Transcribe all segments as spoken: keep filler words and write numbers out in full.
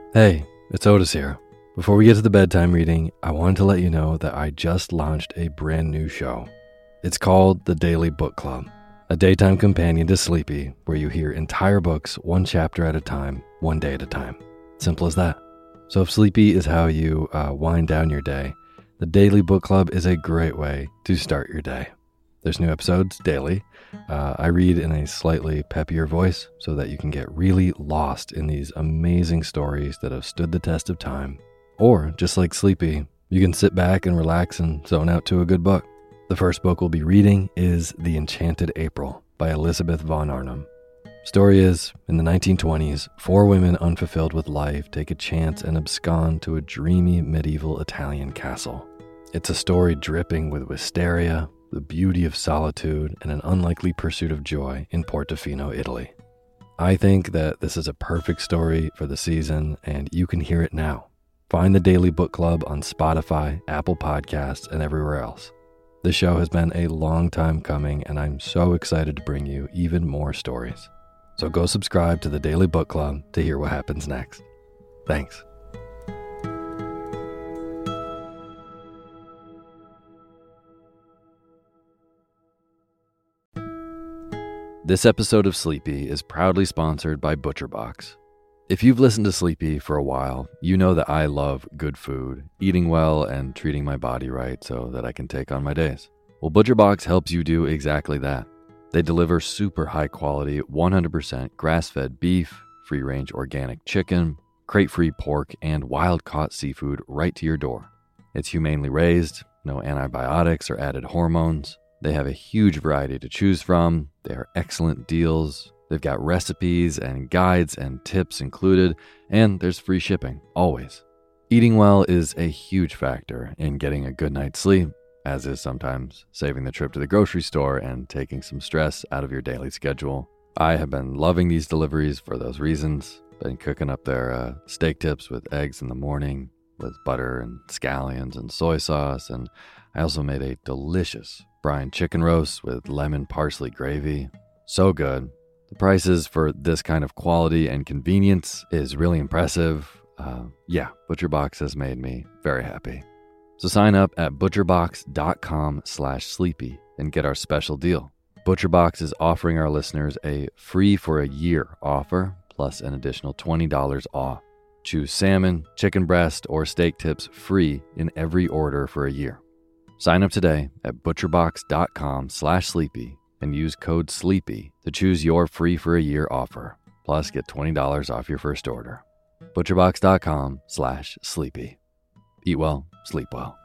Hey, it's Otis here. Before we get to the bedtime reading, I wanted to let you know that I just launched a brand new show. It's called The Daily Book Club, a daytime companion to Sleepy, where you hear entire books one chapter at a time, one day at a time. Simple as that. So if Sleepy is how you uh, wind down your day, The Daily Book Club is a great way to start your day. There's new episodes daily. Uh, I read in a slightly peppier voice so that you can get really lost in these amazing stories that have stood the test of time. Or, just like Sleepy, you can sit back and relax and zone out to a good book. The first book we'll be reading is The Enchanted April by Elizabeth von Arnim. Story is, in the nineteen twenties, four women unfulfilled with life take a chance and abscond to a dreamy medieval Italian castle. It's a story dripping with wisteria, the beauty of solitude, and an unlikely pursuit of joy in Portofino, Italy. I think that this is a perfect story for the season, and you can hear it now. Find the Daily Book Club on Spotify, Apple Podcasts, and everywhere else. This show has been a long time coming, and I'm so excited to bring you even more stories. So go subscribe to the Daily Book Club to hear what happens next. Thanks. This episode of Sleepy is proudly sponsored by ButcherBox. If you've listened to Sleepy for a while, you know that I love good food, eating well, and treating my body right so that I can take on my days. Well, ButcherBox helps you do exactly that. They deliver super high quality, one hundred percent grass-fed beef, free-range organic chicken, crate-free pork, and wild-caught seafood right to your door. It's humanely raised, no antibiotics or added hormones. They have a huge variety to choose from. They are excellent deals. They've got recipes and guides and tips included, and there's free shipping, always. Eating well is a huge factor in getting a good night's sleep, as is sometimes saving the trip to the grocery store and taking some stress out of your daily schedule. I have been loving these deliveries for those reasons. Been cooking up their uh, steak tips with eggs in the morning, with butter and scallions and soy sauce, and I also made a delicious brine chicken roast with lemon parsley gravy. So good. The prices for this kind of quality and convenience is really impressive. Uh, yeah, ButcherBox has made me very happy. So sign up at butcherbox.com slash sleepy and get our special deal. ButcherBox is offering our listeners a free for a year offer, plus an additional twenty dollars off. Choose salmon, chicken breast, or steak tips free in every order for a year. Sign up today at butcherbox.com slash sleepy and use code SLEEPY to choose your free for a year offer. Plus, get twenty dollars off your first order. butcherbox.com slash sleepy. Eat well, sleep well.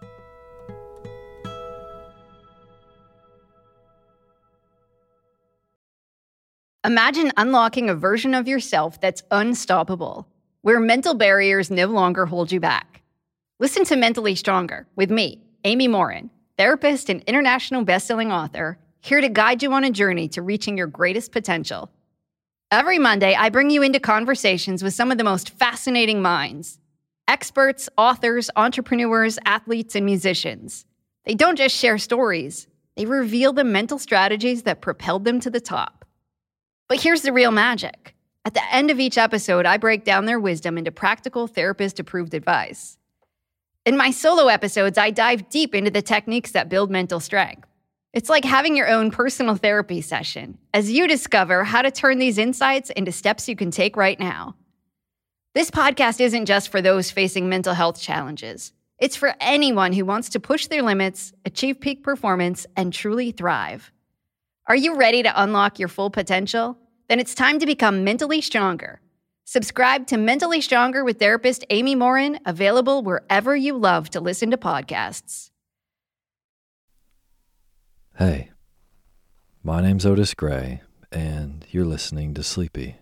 Imagine unlocking a version of yourself that's unstoppable, where mental barriers no longer hold you back. Listen to Mentally Stronger with me, Amy Morin, therapist and international best-selling author, here to guide you on a journey to reaching your greatest potential. Every Monday, I bring you into conversations with some of the most fascinating minds. Experts, authors, entrepreneurs, athletes, and musicians. They don't just share stories. They reveal the mental strategies that propelled them to the top. But here's the real magic. At the end of each episode, I break down their wisdom into practical therapist-approved advice. In my solo episodes, I dive deep into the techniques that build mental strength. It's like having your own personal therapy session as you discover how to turn these insights into steps you can take right now. This podcast isn't just for those facing mental health challenges. It's for anyone who wants to push their limits, achieve peak performance, and truly thrive. Are you ready to unlock your full potential? Then it's time to become mentally stronger. Subscribe to Mentally Stronger with therapist Amy Morin, available wherever you love to listen to podcasts. Hey, my name's Otis Gray, and you're listening to Sleepy.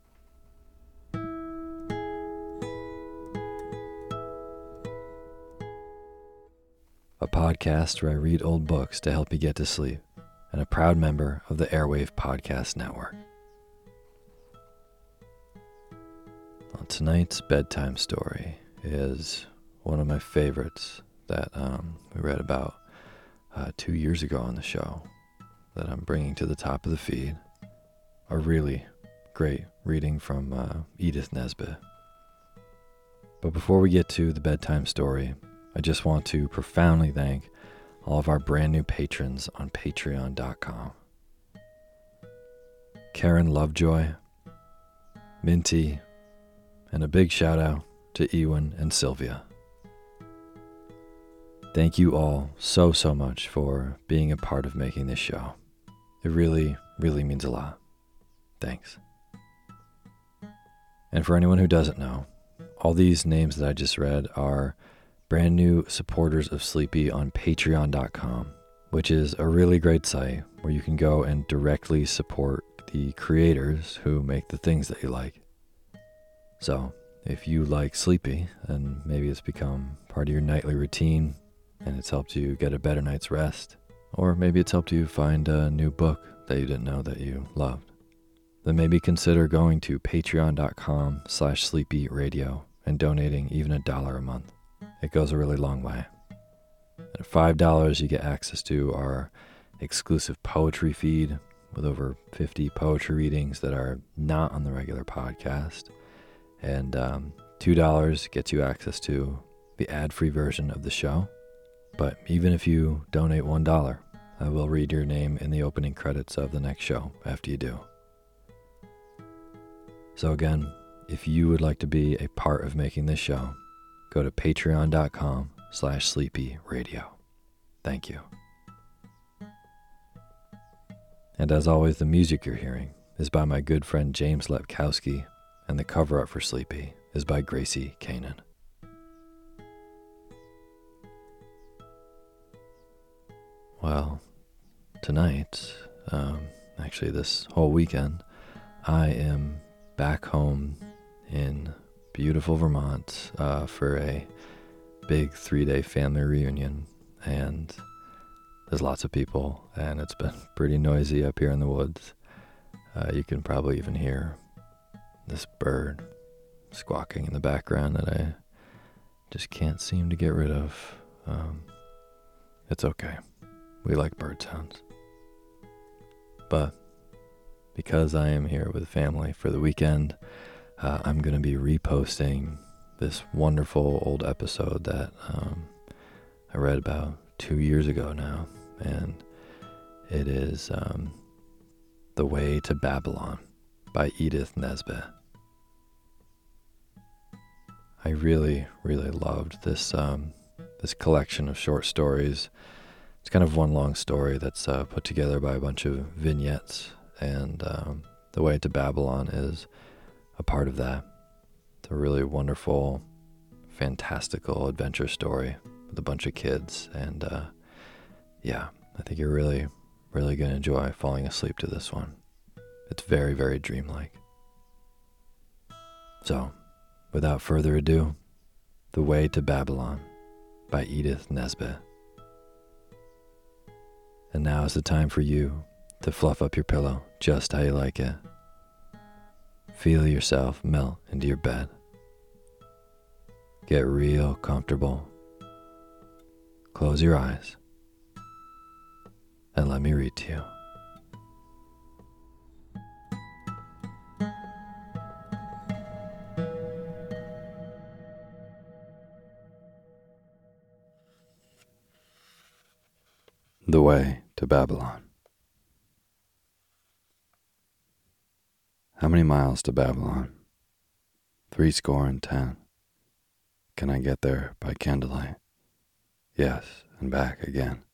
A podcast where I read old books to help you get to sleep, and a proud member of the Airwave Podcast Network. Well, tonight's bedtime story is one of my favorites that um, we read about uh, two years ago on the show that I'm bringing to the top of the feed. A really great reading from uh, Edith Nesbit. But before we get to the bedtime story, I just want to profoundly thank all of our brand new patrons on patreon dot com. Karen Lovejoy, Minty, and a big shout out to Ewan and Sylvia. Thank you all so, so much for being a part of making this show. It really, really means a lot. Thanks. And for anyone who doesn't know, all these names that I just read are brand new supporters of Sleepy on patreon dot com, which is a really great site where you can go and directly support the creators who make the things that you like. So, if you like Sleepy, and maybe it's become part of your nightly routine, and it's helped you get a better night's rest, or maybe it's helped you find a new book that you didn't know that you loved, then maybe consider going to patreon dot com slash sleepy radio and donating even a dollar a month. It goes a really long way. At five dollars, you get access to our exclusive poetry feed with over fifty poetry readings that are not on the regular podcast. And um, two dollars gets you access to the ad-free version of the show. But even if you donate one dollar, I will read your name in the opening credits of the next show after you do. So again, if you would like to be a part of making this show, go to patreon dot com slash sleepy radio. Thank you. And as always, the music you're hearing is by my good friend James Lepkowski, and the cover art for Sleepy is by Gracie Kanan. Well, tonight, um, actually this whole weekend, I am back home in beautiful Vermont uh, for a big three-day family reunion, and there's lots of people, and it's been pretty noisy up here in the woods. Uh, you can probably even hear this bird squawking in the background that I just can't seem to get rid of. Um, it's okay. We like bird sounds. But because I am here with family for the weekend, uh, I'm going to be reposting this wonderful old episode that um, I read about two years ago now. And it is um, The Way to Babylon by Edith Nesbit. I really, really loved this um, this collection of short stories. It's kind of one long story that's uh, put together by a bunch of vignettes, and um, The Way to Babylon is a part of that. It's a really wonderful, fantastical adventure story with a bunch of kids, and uh, yeah, I think you're really, really going to enjoy falling asleep to this one. It's very, very dreamlike. So, without further ado, The Way to Babylon by Edith Nesbit. And now is the time for you to fluff up your pillow just how you like it. Feel yourself melt into your bed. Get real comfortable. Close your eyes and let me read to you. The Way to Babylon. How many miles to Babylon? Three score and ten. Can I get there by candlelight? Yes, and back again.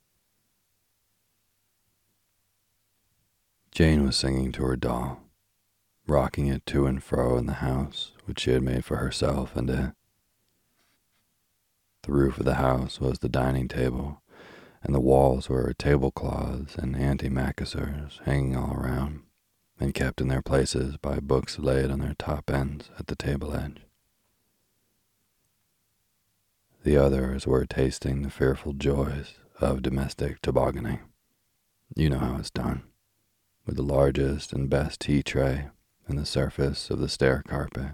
Jane was singing to her doll, rocking it to and fro in the house which she had made for herself and it. The roof of the house was the dining table, and the walls were tablecloths and antimacassars hanging all around, and kept in their places by books laid on their top ends at the table edge. The others were tasting the fearful joys of domestic tobogganing. You know how it's done, with the largest and best tea tray and the surface of the stair carpet.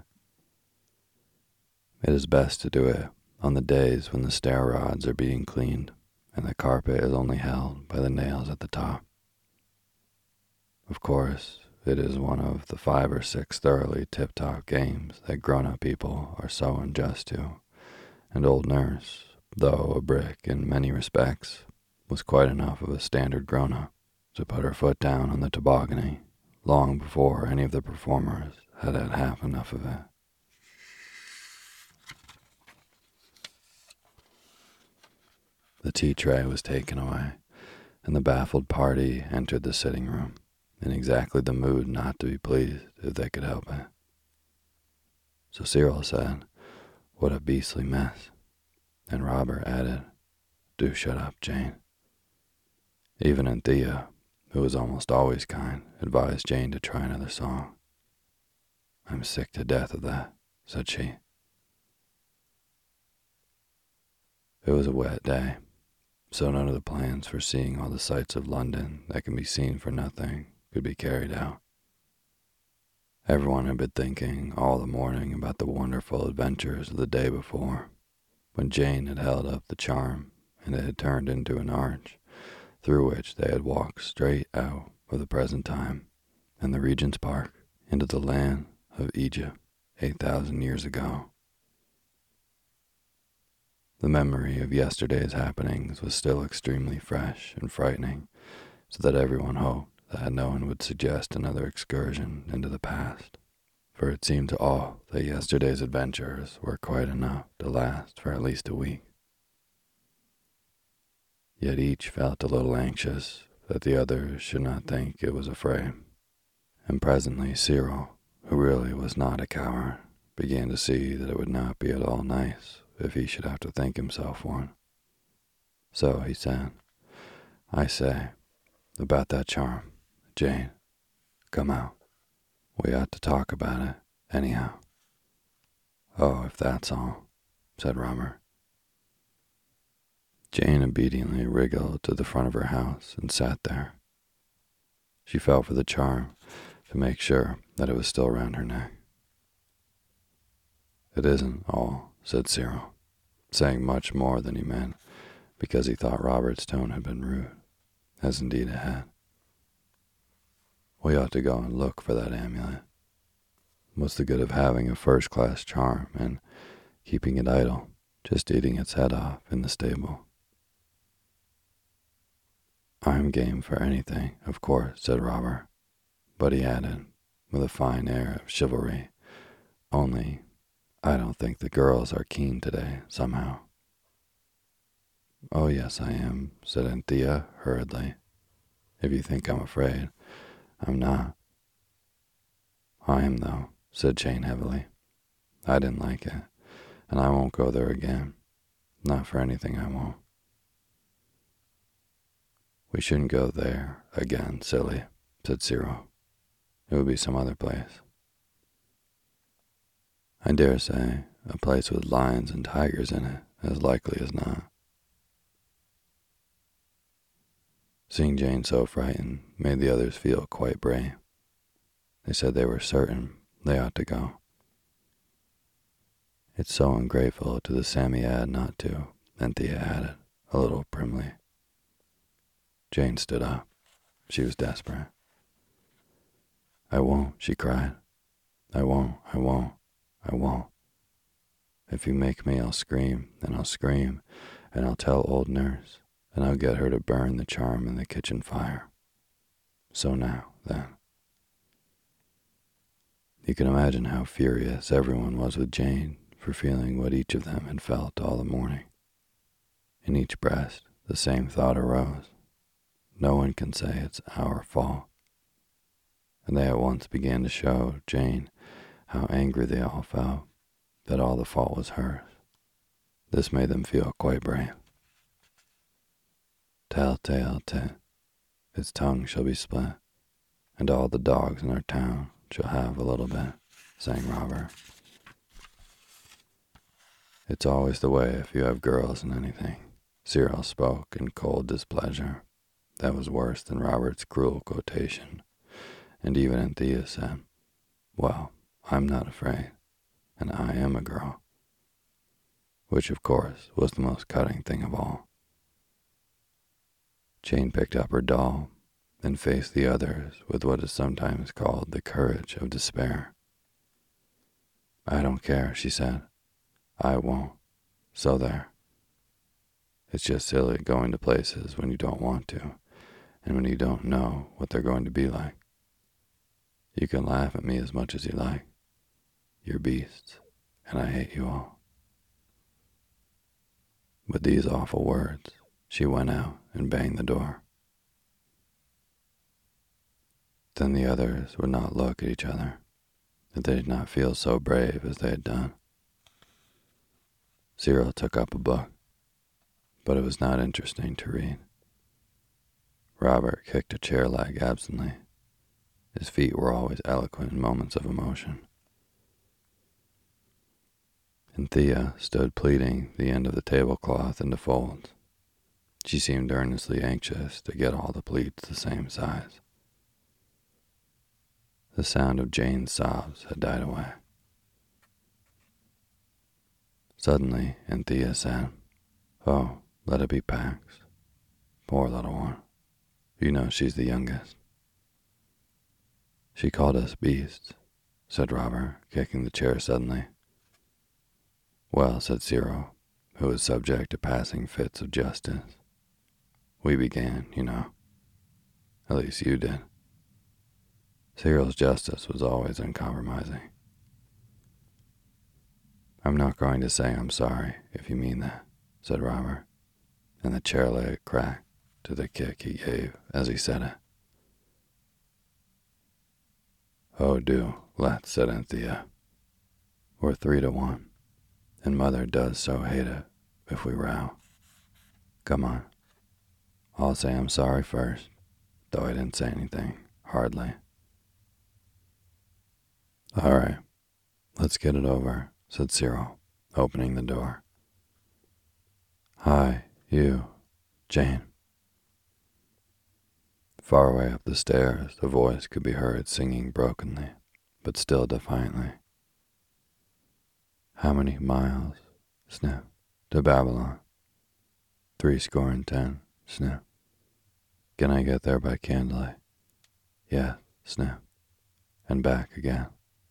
It is best to do it on the days when the stair rods are being cleaned and the carpet is only held by the nails at the top. Of course, it is one of the five or six thoroughly tip-top games that grown-up people are so unjust to, and old Nurse, though a brick in many respects, was quite enough of a standard grown-up to put her foot down on the toboggan long before any of the performers had had half enough of it. The tea tray was taken away, and the baffled party entered the sitting room, in exactly the mood not to be pleased if they could help it. So Cyril said, "What a beastly mess," and Robert added, "Do shut up, Jane." Even Anthea, who was almost always kind, advised Jane to try another song. "I'm sick to death of that," said she. It was a wet day, so none of the plans for seeing all the sights of London that can be seen for nothing could be carried out. Everyone had been thinking all the morning about the wonderful adventures of the day before, when Jane had held up the charm and it had turned into an arch, through which they had walked straight out of the present time and the Regent's Park into the land of Egypt eight thousand years ago. The memory of yesterday's happenings was still extremely fresh and frightening, so that everyone hoped that no one would suggest another excursion into the past, for it seemed to all that yesterday's adventures were quite enough to last for at least a week. Yet each felt a little anxious that the others should not think it was afraid, and presently Cyril, who really was not a coward, began to see that it would not be at all nice if he should have to think himself one. So he said, "I say, about that charm, Jane, come out. We ought to talk about it, anyhow." "Oh, if that's all," said Robert. Jane obediently wriggled to the front of her house and sat there. She felt for the charm to make sure that it was still round her neck. "It isn't all," said Cyril, saying much more than he meant, because he thought Robert's tone had been rude, as indeed it had. "We ought to go and look for that amulet. What's the good of having a first-class charm and keeping it idle, just eating its head off in the stable?" "I'm game for anything, of course," said Robert, but he added, with a fine air of chivalry, "only I don't think the girls are keen today, somehow." "Oh, yes, I am," said Anthea hurriedly. "If you think I'm afraid, I'm not." "I am, though," said Jane heavily. "I didn't like it, and I won't go there again. Not for anything I won't." "We shouldn't go there again, silly," said Cyril. "It would be some other place." "I dare say a place with lions and tigers in it, as likely as not." Seeing Jane so frightened made the others feel quite brave. They said they were certain they ought to go. "It's so ungrateful to the Psammead not to," Anthea added, a little primly. Jane stood up. She was desperate. "I won't," she cried. "I won't, I won't, I won't. If you make me, I'll scream, and I'll scream, and I'll tell old Nurse, and I'll get her to burn the charm in the kitchen fire. So now, then." You can imagine how furious everyone was with Jane for feeling what each of them had felt all the morning. In each breast, the same thought arose. No one can say it's our fault. And they at once began to show Jane how angry they all felt, that all the fault was hers. This made them feel quite brave. "Tell-tale tit, its tongue shall be split, and all the dogs in our town shall have a little bit," sang Robert. "It's always the way if you have girls in anything." Cyril spoke in cold displeasure. That was worse than Robert's cruel quotation, and even Anthea said, "Well, I'm not afraid, and I am a girl," which of course was the most cutting thing of all. Jane picked up her doll and face the others with what is sometimes called the courage of despair. "I don't care," she said. "I won't. So there. It's just silly going to places when you don't want to, and when you don't know what they're going to be like. You can laugh at me as much as you like. You're beasts, and I hate you all." With these awful words, she went out and banged the door. Then the others would not look at each other, that they did not feel so brave as they had done. Cyril took up a book, but it was not interesting to read. Robert kicked a chair leg absently. His feet were always eloquent in moments of emotion. And Thea stood pleating the end of the tablecloth into folds. She seemed earnestly anxious to get all the pleats the same size. The sound of Jane's sobs had died away. Suddenly, Anthea said, "Oh, let it be Pax. Poor little one. You know she's the youngest." "She called us beasts," said Robert, kicking the chair suddenly. "Well," said Cyril, who was subject to passing fits of justice, "we began, you know. At least you did." Cyril's justice was always uncompromising. "I'm not going to say I'm sorry, if you mean that," said Robert, and the chair leg cracked to the kick he gave as he said it. "Oh, do, let's," said Anthea. "We're three to one, and Mother does so hate it if we row. Come on. I'll say I'm sorry first, though I didn't say anything, hardly." "All right, let's get it over," said Cyril, opening the door. "Hi, you, Jane." Far away up the stairs, the voice could be heard singing brokenly, but still defiantly. "How many miles, sniff, to Babylon?" "Three score and ten, sniff." "Can I get there by candlelight?" "Yes, sniff, and back again."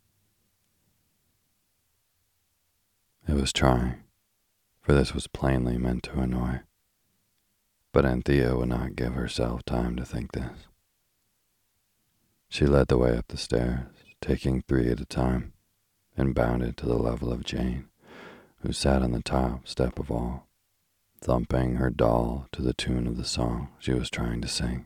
It was trying, for this was plainly meant to annoy. But Anthea would not give herself time to think this. She led the way up the stairs, taking three at a time, and bounded to the level of Jane, who sat on the top step of all, thumping her doll to the tune of the song she was trying to sing.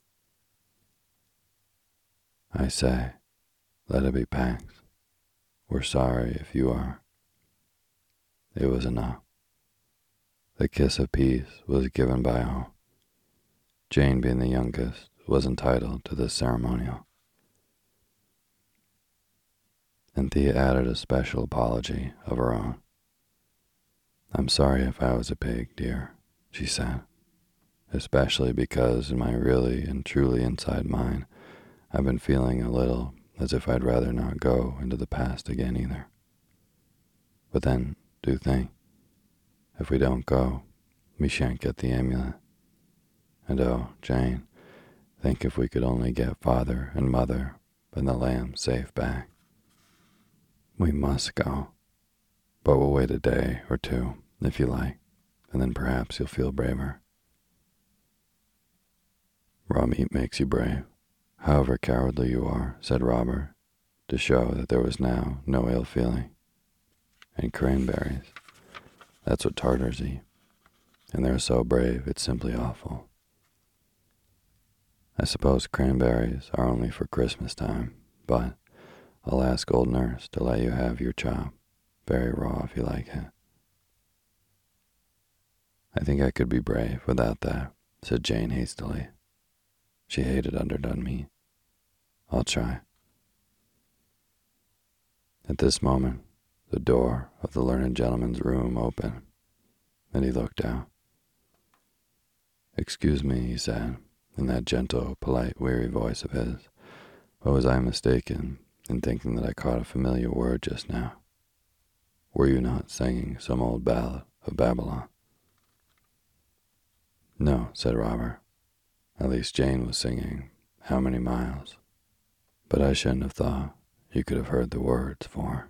"I say, let it be Pax. We're sorry if you are." It was enough. The kiss of peace was given by all. Jane, being the youngest, was entitled to this ceremonial. Anthea added a special apology of her own. "I'm sorry if I was a pig, dear," she said, "especially because in my really and truly inside mind, I've been feeling a little as if I'd rather not go into the past again either. But then, do think, if we don't go, we shan't get the amulet. And oh, Jane, think if we could only get Father and Mother and the lamb safe back. We must go, but we'll wait a day or two, if you like, and then perhaps you'll feel braver." "Raw meat makes you brave, however cowardly you are," said Robert, to show that there was now no ill feeling. "And cranberries, that's what Tartars eat, and they're so brave it's simply awful. I suppose cranberries are only for Christmas time, but I'll ask old nurse to let you have your chop, very raw if you like it." "I think I could be brave without that," said Jane hastily. She hated underdone meat. "I'll try." At this moment, the door of the learned gentleman's room opened, and he looked out. "Excuse me," he said, in that gentle, polite, weary voice of his, "but was I mistaken in thinking that I caught a familiar word just now? Were you not singing some old ballad of Babylon?" "No," said Robert. "At least Jane was singing how many miles, but I shouldn't have thought you could have heard the words for.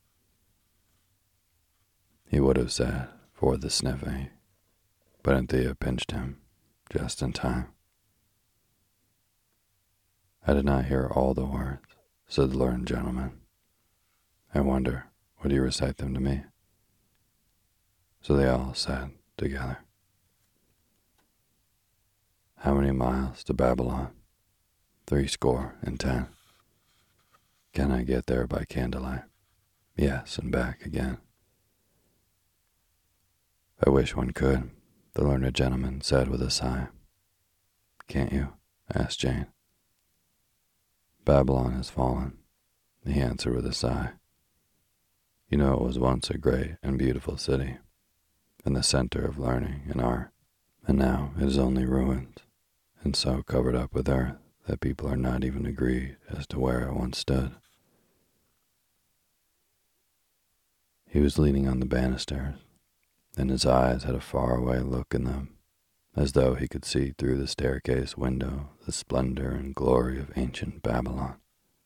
He would have said, for the sniffing, but Anthea pinched him just in time. I did not hear all the words, said the learned gentleman. I wonder, would you recite them to me? So they all said together. How many miles to Babylon? Three score and ten. Can I get there by candlelight? Yes, and back again. I wish one could, the learned gentleman said with a sigh. Can't you? Asked Jane. Babylon has fallen, he answered with a sigh. You know it was once a great and beautiful city, and the center of learning and art, and now it is only ruins, and so covered up with earth that people are not even agreed as to where it once stood. He was leaning on the banisters, and his eyes had a faraway look in them, as though he could see through the staircase window the splendor and glory of ancient Babylon.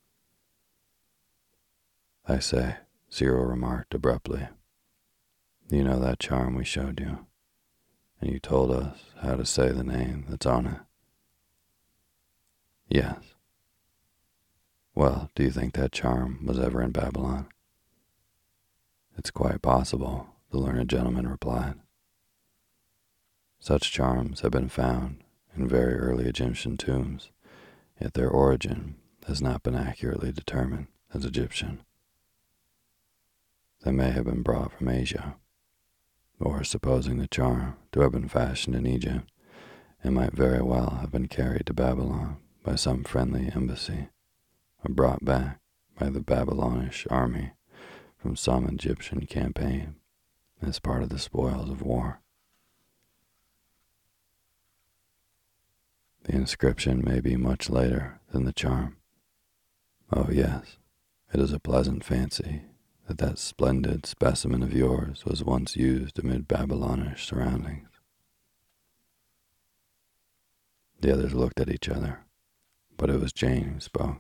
I say, Cyril remarked abruptly, you know that charm we showed you, and you told us how to say the name that's on it? Yes. Well, do you think that charm was ever in Babylon? It's quite possible, the learned gentleman replied. Such charms have been found in very early Egyptian tombs, yet their origin has not been accurately determined as Egyptian. They may have been brought from Asia, or supposing the charm to have been fashioned in Egypt, it might very well have been carried to Babylon by some friendly embassy, or brought back by the Babylonish army from some Egyptian campaign as part of the spoils of war. The inscription may be much later than the charm. Oh yes, it is a pleasant fancy that that splendid specimen of yours was once used amid Babylonish surroundings. The others looked at each other, but it was Jane who spoke.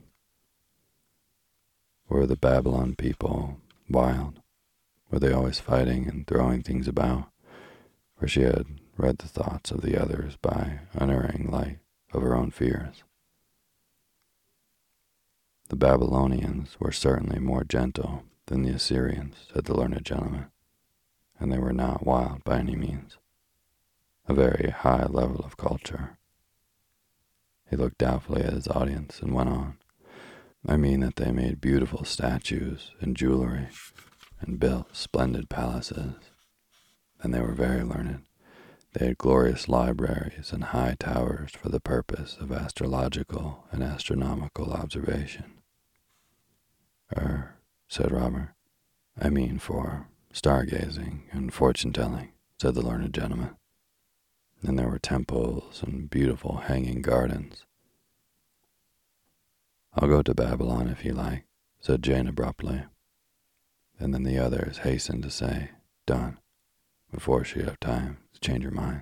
Were the Babylon people wild? Were they always fighting and throwing things about? For she had read the thoughts of the others by unerring light of her own fears. The Babylonians were certainly more gentle than the Assyrians, said the learned gentleman, and they were not wild by any means. A very high level of culture. He looked doubtfully at his audience and went on. I mean that they made beautiful statues and jewelry and built splendid palaces, and they were very learned. They had glorious libraries and high towers for the purpose of astrological and astronomical observation. Er, said Robert. I mean for stargazing and fortune-telling, said the learned gentleman. And there were temples and beautiful hanging gardens. I'll go to Babylon if you like, said Jane abruptly. And then the others hastened to say, done, before she had time to change her mind.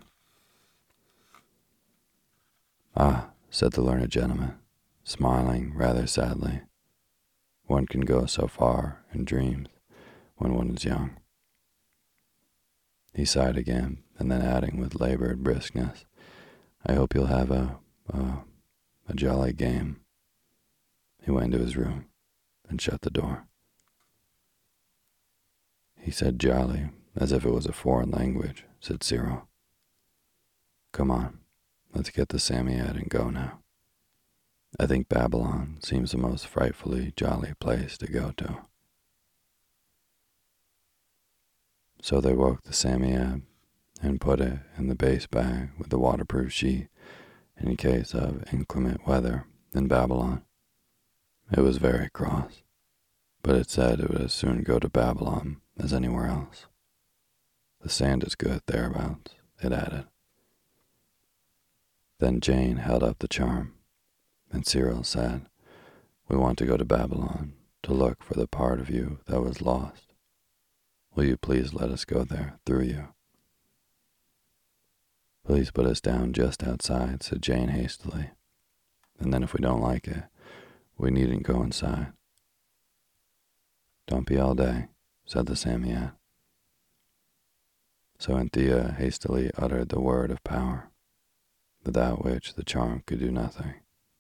Ah, said the learned gentleman, smiling rather sadly. One can go so far in dreams when one is young. He sighed again, and then adding with labored briskness, I hope you'll have a, a, a jolly game. He went into his room and shut the door. He said jolly, as if it was a foreign language, said Cyril. Come on, let's get the Psammead and go now. I think Babylon seems the most frightfully jolly place to go to. So they woke the Psammead and put it in the base bag with the waterproof sheet in case of inclement weather in Babylon. It was very cross, but it said it would as soon go to Babylon as anywhere else. The sand is good thereabouts, it added. Then Jane held up the charm, and Cyril said, we want to go to Babylon to look for the part of you that was lost. Will you please let us go there through you? Please put us down just outside, said Jane hastily. and then if we don't like it, we needn't go inside. Don't be all day, said the Samiat. So Anthea hastily uttered the word of power, without which the charm could do nothing.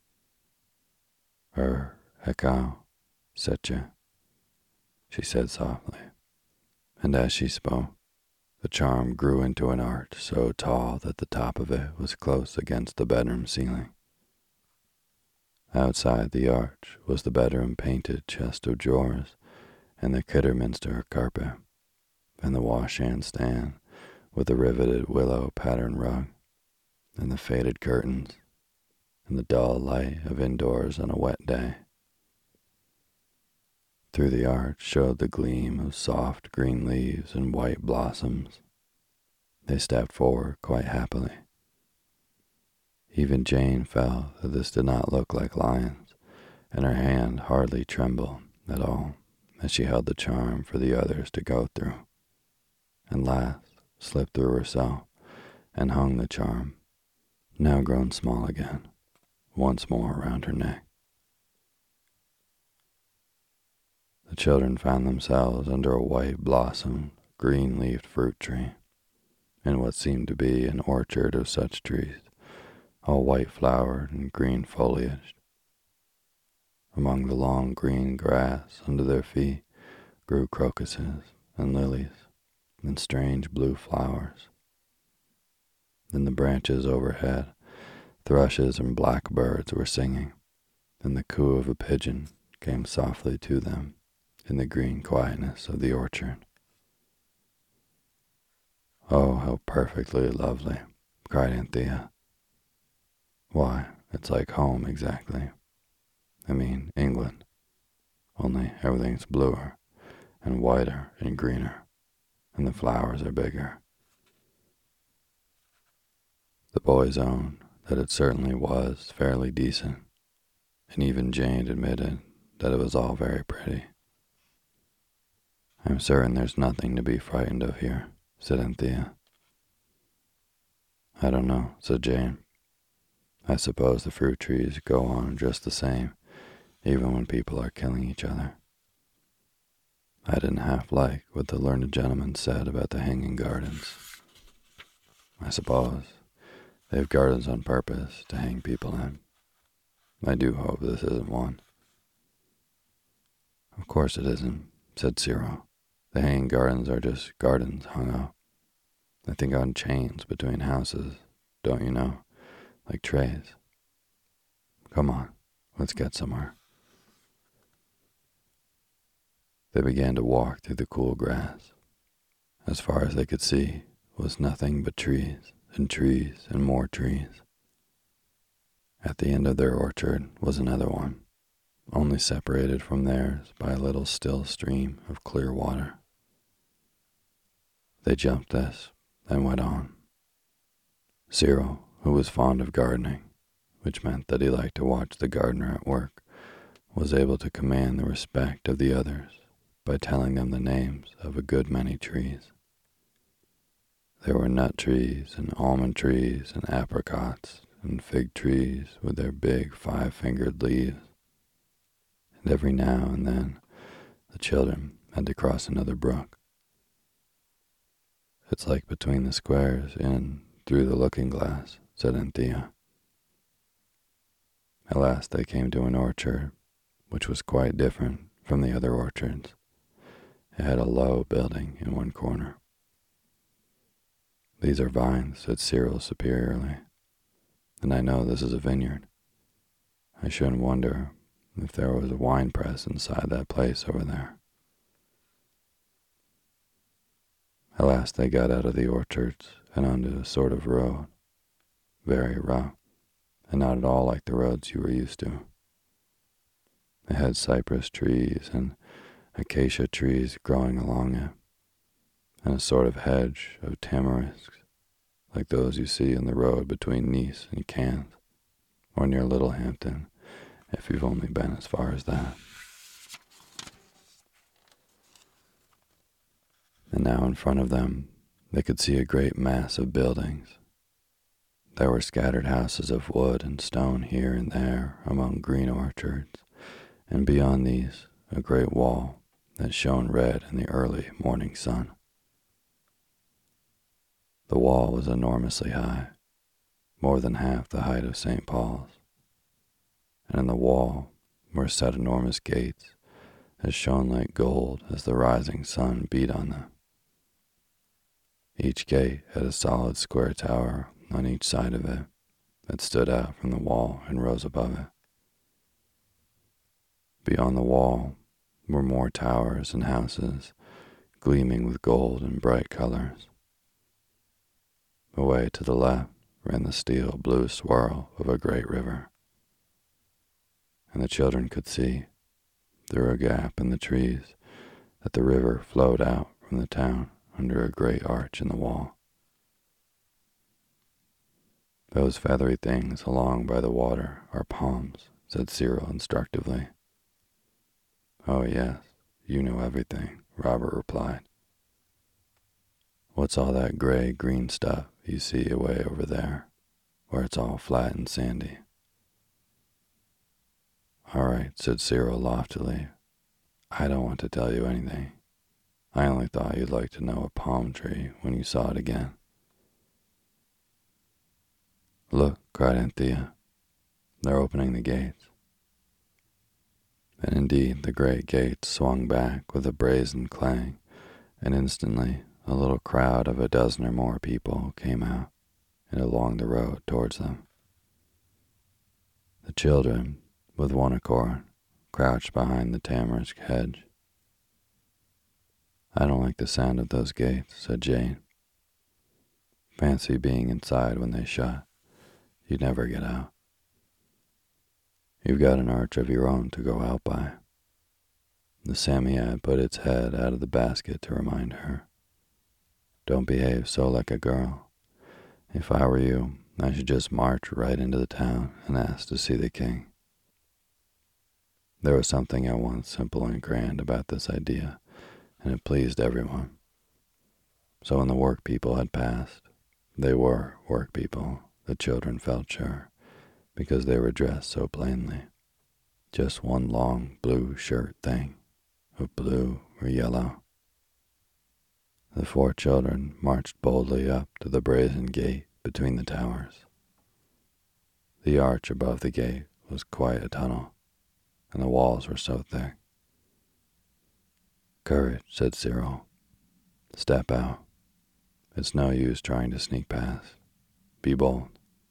Er, hekau, setcha, she said softly, and as she spoke, the charm grew into an arch so tall that the top of it was close against the bedroom ceiling. Outside the arch was the bedroom painted chest of drawers and the Kidderminster carpet, and the washhand stand with the riveted willow pattern rug, and the faded curtains, and the dull light of indoors on a wet day. Through the arch showed the gleam of soft green leaves and white blossoms. They stepped forward quite happily. Even Jane felt that this did not look like lions, and her hand hardly trembled at all as she held the charm for the others to go through, and last slipped through herself and hung the charm, now grown small again, once more around her neck. The children found themselves under a white-blossomed, green-leafed fruit tree, in what seemed to be an orchard of such trees, all white-flowered and green-foliaged. Among the long green grass under their feet grew crocuses and lilies and strange blue flowers. In the branches overhead, thrushes and blackbirds were singing, and the coo of a pigeon came softly to them in the green quietness of the orchard. "Oh, how perfectly lovely," cried Anthea. "Why, it's like home exactly. I mean England, only everything's bluer and whiter and greener, and the flowers are bigger." The boys owned that it certainly was fairly decent, and even Jane admitted that it was all very pretty. "I'm certain there's nothing to be frightened of here," said Anthea. "I don't know," said Jane. "I suppose the fruit trees go on just the same, even when people are killing each other." I didn't half like what the learned gentleman said about the hanging gardens. I suppose they have gardens on purpose to hang people in. I do hope this isn't one. "Of course it isn't," said Cyril. "The hanging gardens are just gardens hung up, I think, on chains between houses, don't you know, like trays. Come on, let's get somewhere." They began to walk through the cool grass. As far as they could see was nothing but trees and trees and more trees. At the end of their orchard was another one, only separated from theirs by a little still stream of clear water. They jumped this and went on. Cyril, who was fond of gardening, which meant that he liked to watch the gardener at work, was able to command the respect of the others by telling them the names of a good many trees. There were nut trees and almond trees and apricots and fig trees with their big five-fingered leaves, and every now and then the children had to cross another brook. "It's like between the squares in Through the Looking Glass," said Anthea. At last they came to an orchard which was quite different from the other orchards. It had a low building in one corner. "These are vines," said Cyril superiorly, "and I know this is a vineyard. I shouldn't wonder if there was a wine press inside that place over there." At last they got out of the orchards and onto a sort of road, very rough, and not at all like the roads you were used to. It had cypress trees and acacia trees growing along it, and a sort of hedge of tamarisks, like those you see on the road between Nice and Cannes, or near Littlehampton, if you've only been as far as that. And now in front of them they could see a great mass of buildings. There were scattered houses of wood and stone here and there among green orchards, and beyond these a great wall that shone red in the early morning sun. The wall was enormously high, more than half the height of Saint Paul's, and in the wall were set enormous gates that shone like gold as the rising sun beat on them. Each gate had a solid square tower on each side of it that stood out from the wall and rose above it. Beyond the wall were more towers and houses gleaming with gold and bright colors. Away to the left ran the steel blue swirl of a great river, and the children could see, through a gap in the trees, that the river flowed out from the town under a great arch in the wall. Those feathery things along by the water are palms, said Cyril instructively. Oh yes, you know everything, Robert replied. What's all that gray-green stuff you see away over there, where it's all flat and sandy? All right, said Cyril loftily. I don't want to tell you anything. I only thought you'd like to know a palm tree when you saw it again. Look, cried Anthea. They're opening the gates. And indeed the great gates swung back with a brazen clang, and instantly a little crowd of a dozen or more people came out and along the road towards them. The children, with one accord, crouched behind the tamarisk hedge. I don't like the sound of those gates, said Jane. Fancy being inside when they shut. You'd never get out. You've got an arch of your own to go out by. The Psammead put its head out of the basket to remind her. Don't behave so like a girl. If I were you, I should just march right into the town and ask to see the king. There was something at once simple and grand about this idea, and it pleased everyone. So when the work people had passed, they were work people, the children felt sure, because they were dressed so plainly. Just one long blue shirt thing, of blue or yellow. The four children marched boldly up to the brazen gate between the towers. The arch above the gate was quite a tunnel, and the walls were so thick. Courage, said Cyril. Step out. It's no use trying to sneak past. Be bold.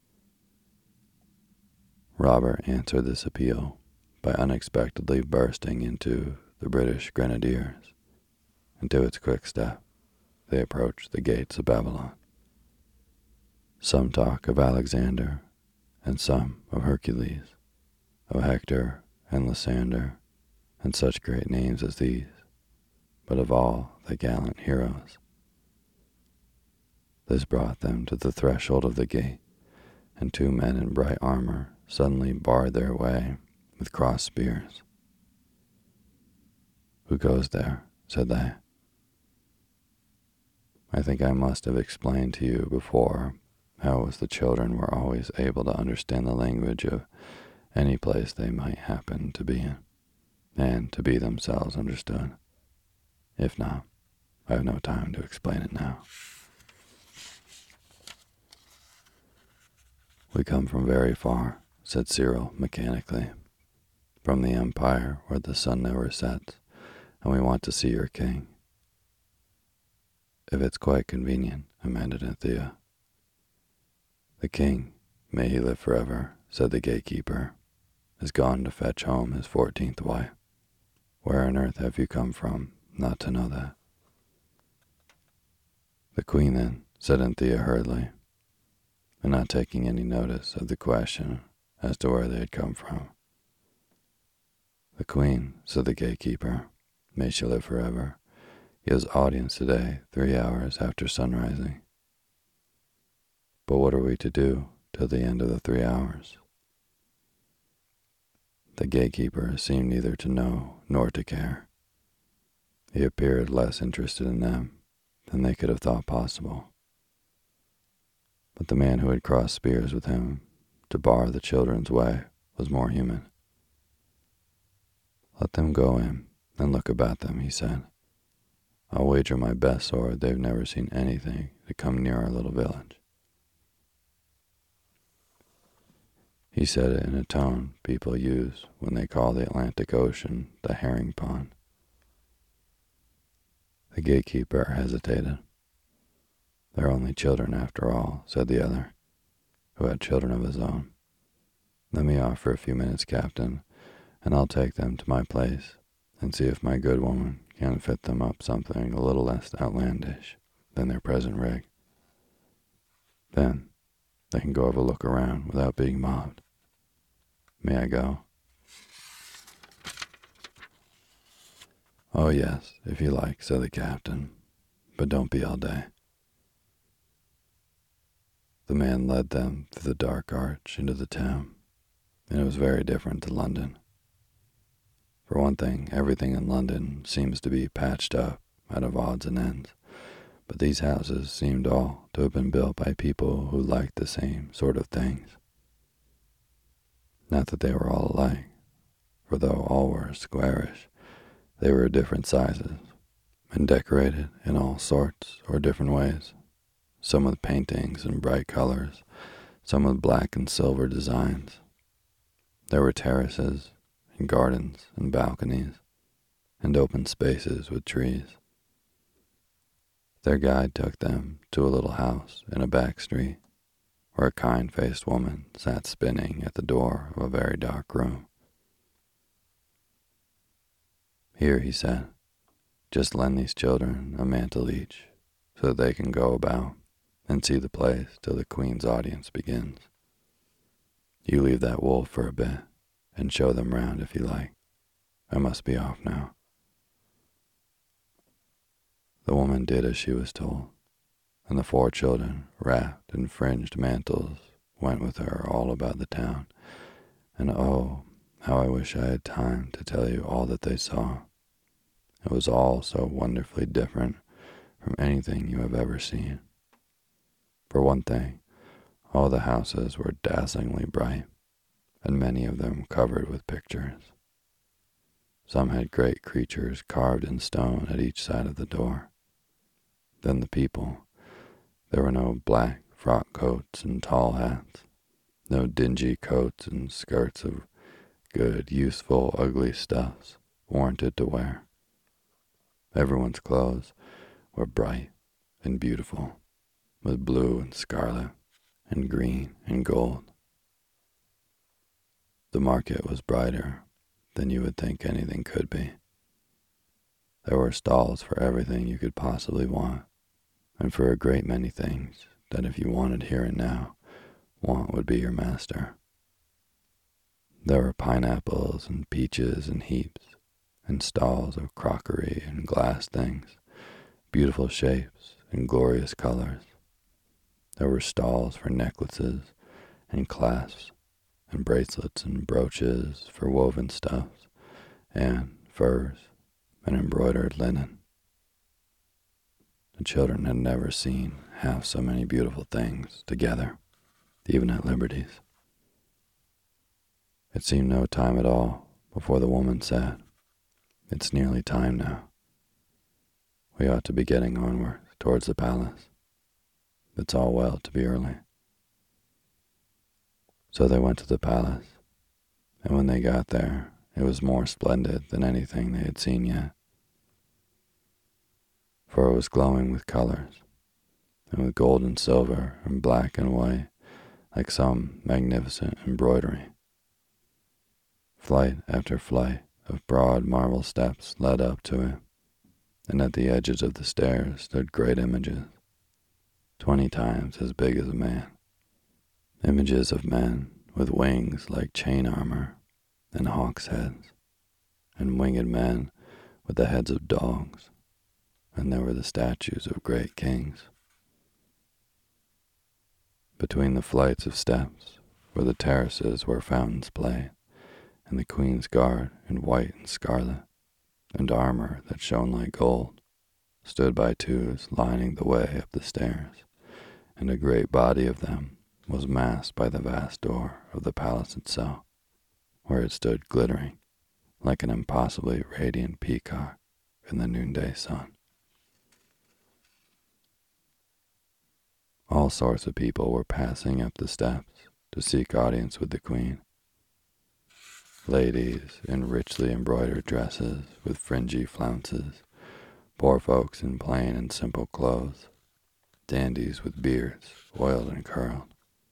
Robert answered this appeal by unexpectedly bursting into the British Grenadiers, and to its quick step they approached the gates of Babylon. Some talk of Alexander, and some of Hercules, of Hector and Lysander, and such great names as these, but of all the gallant heroes. This brought them to the threshold of the gate, and two men in bright armor suddenly barred their way with crossed spears. Who goes there? Said they. I think I must have explained to you before how it was the children were always able to understand the language of any place they might happen to be in, and to be themselves understood. If not, I have no time to explain it now. We come from very far, said Cyril mechanically, from the empire where the sun never sets, and we want to see your king. If it's quite convenient, amended Anthea. The king, may he live forever, said the gatekeeper, has gone to fetch home his fourteenth wife. Where on earth have you come from, not to know that? The queen then, said Anthea hurriedly, and not taking any notice of the question as to where they had come from. The queen, said the gatekeeper, may she live forever, gives audience today three hours after sunrising. But what are we to do till the end of the three hours? The gatekeeper seemed neither to know nor to care. He appeared less interested in them than they could have thought possible. But the man who had crossed spears with him to bar the children's way was more human. "Let them go in and look about them," he said. "I'll wager my best sword they've never seen anything to come near our little village." He said it in a tone people use when they call the Atlantic Ocean the herring pond. The gatekeeper hesitated. "They're only children after all," said the other, who had children of his own. "Let me off for a few minutes, Captain, and I'll take them to my place and see if my good woman can fit them up something a little less outlandish than their present rig. Then they can go have a look around without being mobbed. May I go?" "Oh, yes, if you like," said the captain, "but don't be all day." The man led them through the dark arch into the town, and it was very different to London. For one thing, everything in London seems to be patched up out of odds and ends, but these houses seemed all to have been built by people who liked the same sort of things. Not that they were all alike, for though all were squarish, they were different sizes, and decorated in all sorts or different ways, some with paintings and bright colors, some with black and silver designs. There were terraces, and gardens, and balconies, and open spaces with trees. Their guide took them to a little house in a back street, where a kind-faced woman sat spinning at the door of a very dark room. "Here," he said, "just lend these children a mantle each, so that they can go about and see the place till the Queen's audience begins. You leave that wolf for a bit, and show them round if you like. I must be off now." The woman did as she was told, and the four children, wrapped in fringed mantles, went with her all about the town, and oh, how I wish I had time to tell you all that they saw. It was all so wonderfully different from anything you have ever seen. For one thing, all the houses were dazzlingly bright, and many of them covered with pictures. Some had great creatures carved in stone at each side of the door. Then the people. There were no black frock coats and tall hats, no dingy coats and skirts of good, useful, ugly stuffs warranted to wear. Everyone's clothes were bright and beautiful, with blue and scarlet and green and gold. The market was brighter than you would think anything could be. There were stalls for everything you could possibly want, and for a great many things that if you wanted here and now, want would be your master. There were pineapples and peaches in heaps, and stalls of crockery and glass things, beautiful shapes and glorious colors. There were stalls for necklaces and clasps and bracelets and brooches for woven stuffs and furs and embroidered linen. The children had never seen half so many beautiful things together, even at Liberty's. It seemed no time at all before the woman said, "It's nearly time now. We ought to be getting onward towards the palace. It's all well to be early." So they went to the palace, and when they got there, it was more splendid than anything they had seen yet. For it was glowing with colors, and with gold and silver and black and white, like some magnificent embroidery. Flight after flight of broad marble steps led up to it, and at the edges of the stairs stood great images, twenty times as big as a man. Images of men with wings like chain armor and hawks' heads, and winged men with the heads of dogs, and there were the statues of great kings. Between the flights of steps were the terraces where fountains played, and the Queen's Guard in white and scarlet, and armor that shone like gold, stood by twos lining the way up the stairs, and a great body of them was masked by the vast door of the palace itself, where it stood glittering like an impossibly radiant peacock in the noonday sun. All sorts of people were passing up the steps to seek audience with the queen. Ladies in richly embroidered dresses with fringy flounces, poor folks in plain and simple clothes, dandies with beards oiled and curled.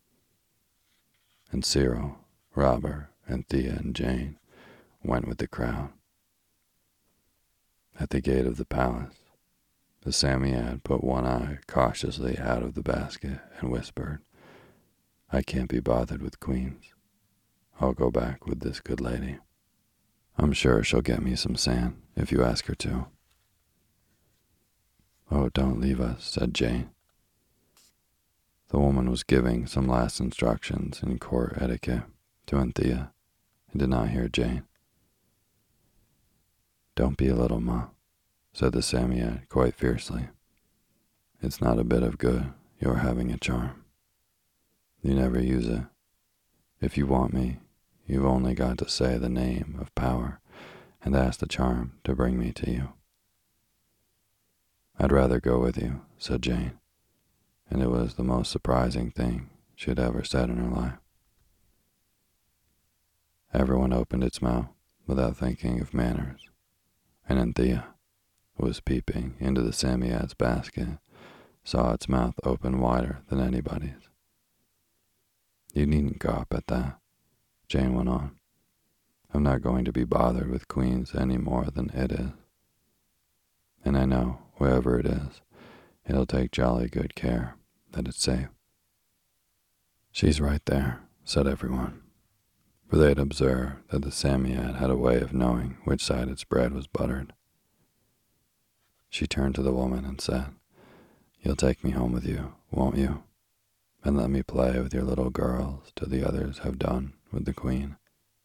And Cyril, Robert, and Thea and Jane went with the crowd. At the gate of the palace, the Psammead put one eye cautiously out of the basket and whispered, "I can't be bothered with queens. I'll go back with this good lady. I'm sure she'll get me some sand if you ask her to." "Oh, don't leave us," said Jane. The woman was giving some last instructions in court etiquette to Anthea and did not hear Jane. "Don't be a little muff," said the Psammead quite fiercely. "It's not a bit of good your having a charm. You never use it. If you want me, you've only got to say the name of power and ask the charm to bring me to you." "I'd rather go with you," said Jane, and it was the most surprising thing she had ever said in her life. Everyone opened its mouth without thinking of manners, and Anthea, who was peeping into the Psammead's basket, saw its mouth open wider than anybody's. "You needn't gawp at that," Jane went on. "I'm not going to be bothered with queens any more than it is. And I know, wherever it is, it'll take jolly good care that it's safe." "She's right there," said everyone, for they had observed that the Psammead had a way of knowing which side its bread was buttered. She turned to the woman and said, "You'll take me home with you, won't you? And let me play with your little girls till the others have done with the queen."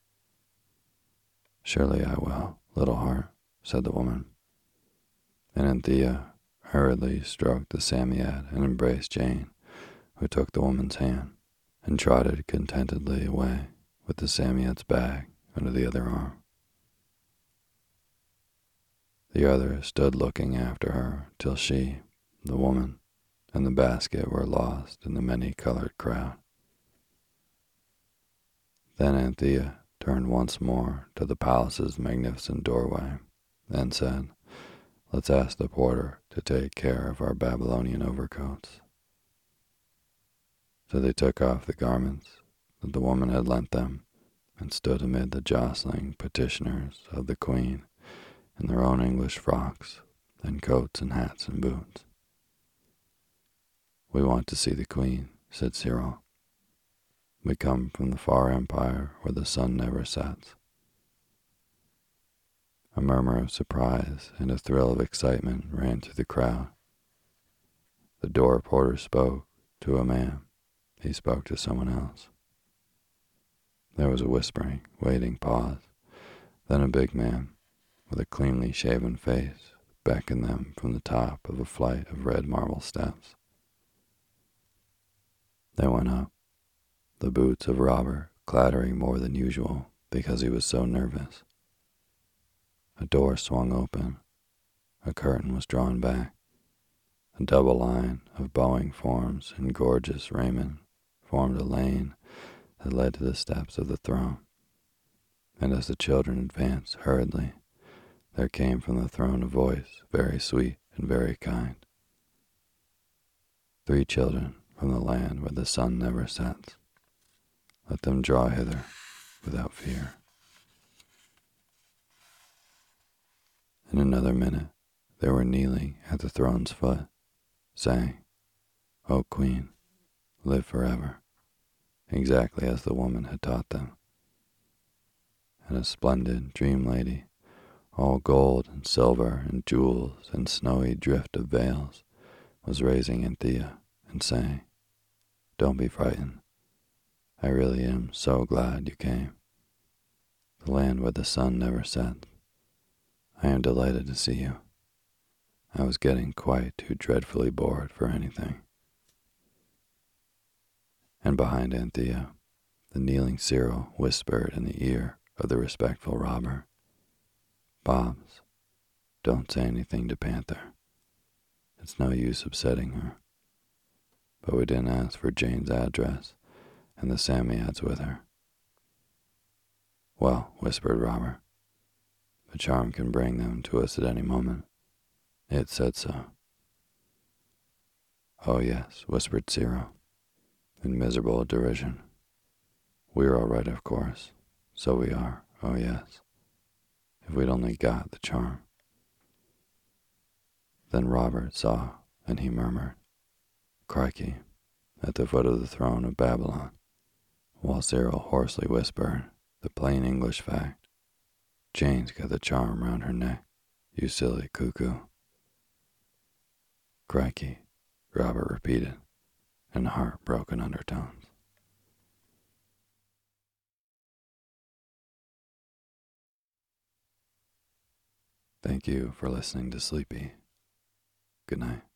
"Surely I will, little heart," said the woman. And Anthea hurriedly stroked the Psammead and embraced Jane, who took the woman's hand and trotted contentedly away with the Psammead's bag under the other arm. The others stood looking after her till she, the woman, and the basket were lost in the many-colored crowd. Then Anthea turned once more to the palace's magnificent doorway and said, "Let's ask the porter to take care of our Babylonian overcoats." So they took off the garments that the woman had lent them and stood amid the jostling petitioners of the queen in their own English frocks and coats and hats and boots. "We want to see the queen," said Cyril. "We come from the far empire where the sun never sets." A murmur of surprise and a thrill of excitement ran through the crowd. The door porter spoke to a man. He spoke to someone else. There was a whispering, waiting pause. Then a big man, with a cleanly shaven face, beckoned them from the top of a flight of red marble steps. They went up, the boots of Robert clattering more than usual because he was so nervous. A door swung open. A curtain was drawn back. A double line of bowing forms in gorgeous raiment formed a lane that led to the steps of the throne. And as the children advanced hurriedly, there came from the throne a voice very sweet and very kind. "Three children from the land where the sun never sets. Let them draw hither without fear." In another minute, they were kneeling at the throne's foot, saying, "O Queen, live forever," exactly as the woman had taught them. And a splendid dream lady, all gold and silver and jewels and snowy drift of veils, was raising Anthea and saying, "Don't be frightened. I really am so glad you came. The land where the sun never sets. I am delighted to see you. I was getting quite too dreadfully bored for anything." And behind Anthea, the kneeling Cyril whispered in the ear of the respectful robber, "Bobs, don't say anything to Panther. It's no use upsetting her." But we didn't ask for Jane's address and the Psammeads with her. "Well," whispered Robert, "the charm can bring them to us at any moment. It said so." "Oh yes," whispered Cyril, in miserable derision. "We're all right, of course. So we are, oh yes. If we'd only got the charm." Then Robert saw, and he murmured, "Crikey," at the foot of the throne of Babylon, while Cyril hoarsely whispered the plain English fact, "Jane's got the charm round her neck, you silly cuckoo." "Crikey," Robert repeated, in heartbroken undertones. Thank you for listening to Sleepy. Good night.